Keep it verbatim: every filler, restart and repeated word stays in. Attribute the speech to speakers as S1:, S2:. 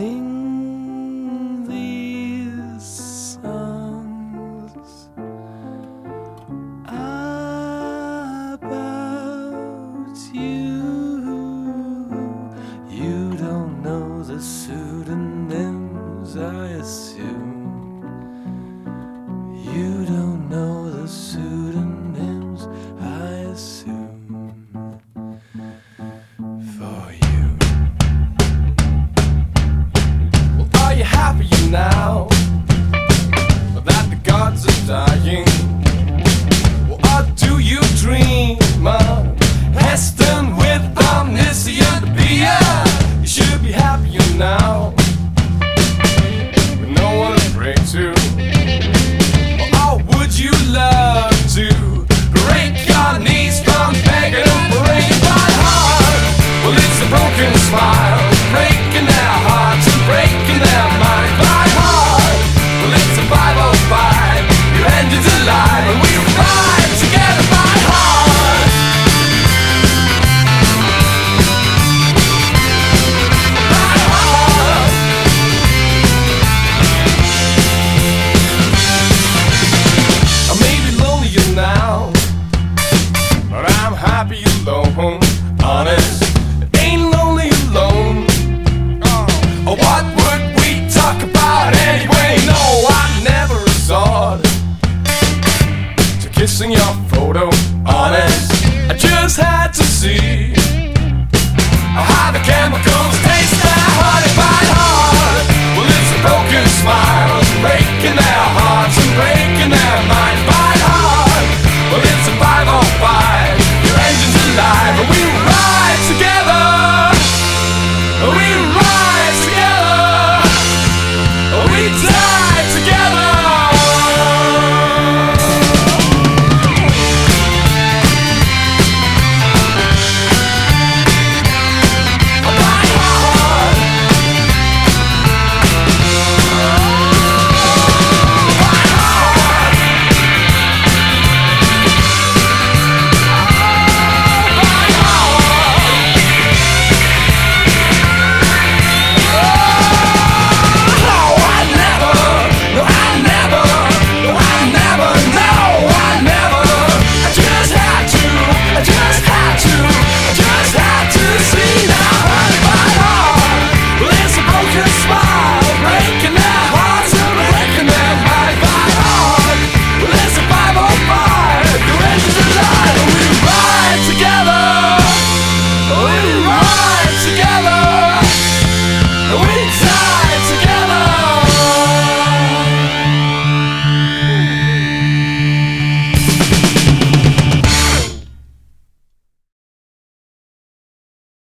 S1: sing these songs about you. You don't know the pseudonyms, I assume. You don't know the pseudonyms, I assume. For you. Well, are you happy now that the gods are dying? Well, or do you dream of Heston with omniscient beer? You should be happier now with no one to pray to. Or would you love to break your knees from begging and breaking my heart? Well, it's a broken smile, breaking their hearts and breaking their mind. My heart, well, it's a five oh five. You ended alive and we ride together. My heart, my heart. I may be lonelier now, but I'm happy alone. Honest, ain't lonely alone. Oh, what would we talk about anyway? No, I never resort to kissing your